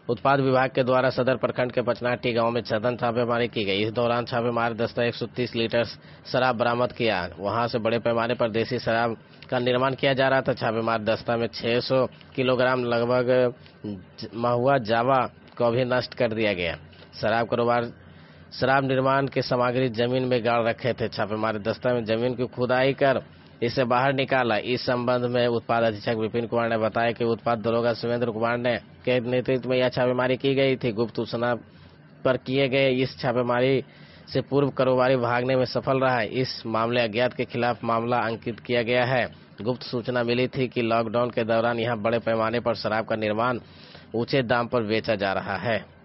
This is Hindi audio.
उत्पाद विभाग के द्वारा सदर प्रखंड के पचनाटी गांव में सघन छापेमारी की गई। इस दौरान छापेमारी दस्ता 130 लीटर शराब बरामद किया। वहां से बड़े पैमाने पर देसी शराब का निर्माण किया जा रहा था। छापेमारी दस्ता में 600 किलोग्राम लगभग महुआ जावा को भी नष्ट कर दिया गया। शराब कारोबार शराब निर्माण के सामग्री जमीन में गाड़ रखे थे। छापेमारी दस्ता में जमीन की खुदाई कर इसे बाहर निकाला। इस संबंध में उत्पाद अधीक्षक विपिन कुमार ने बताया कि उत्पाद दरोगा शिवेंद्र कुमार ने के नेतृत्व में यह छापेमारी की गई थी। गुप्त सूचना पर किए गए इस छापेमारी से पूर्व कारोबारी भागने में सफल रहा है। इस मामले अज्ञात के खिलाफ मामला अंकित किया गया है। गुप्त सूचना मिली थी कि लॉकडाउन के दौरान यहां बड़े पैमाने पर शराब का निर्माण ऊंचे दाम पर बेचा जा रहा है।